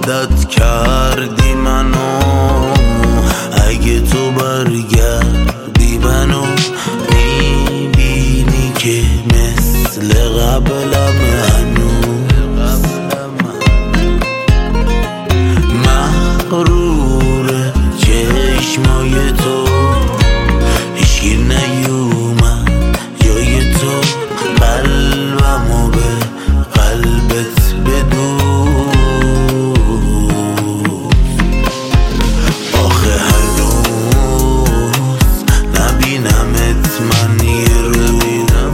عادت کردی منو، اگه تو برگردی منو میبینی که مثل قبلم هنوز مغرور چشمای تو، هیچی نیومد جای تو، قلبمو به قلبت بدوز. آخه هنوز نبینمت من یه روز،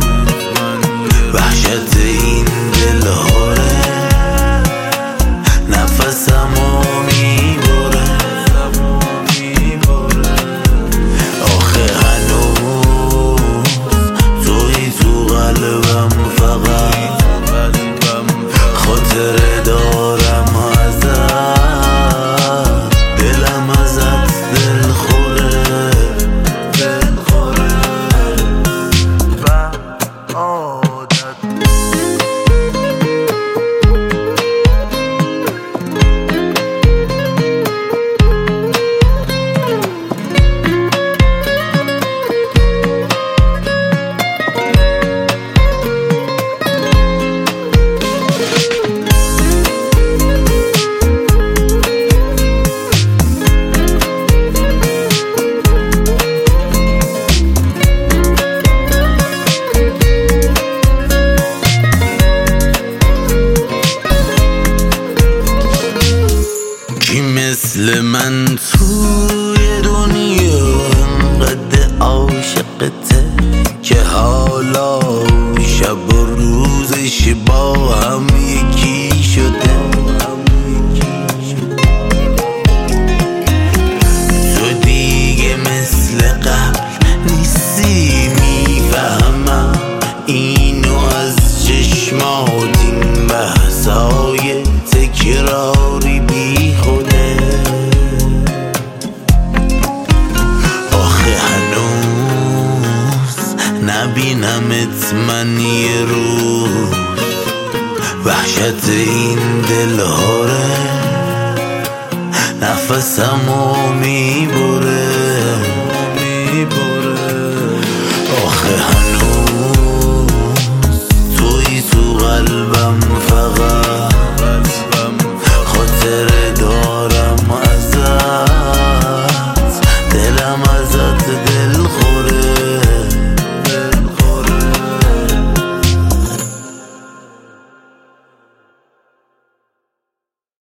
وحشت این دلهاره نفسمو میبره. آخه هنوز توی تو قلبم، فقط خاطره دارم ازت، دلم ازت دلخوره و عادت. کی مثل من توی دنیا انقدر عاشقته که حالا شب و روزش با هم یکی شده. تو دیگه مثل قبل نیستی، میفهمم اینو از چشمات، این بحثای تکراری بی خوده. آخه هنوز نبینمت من یه روز، وحشت این دلهاره نفسمو میبره. آخه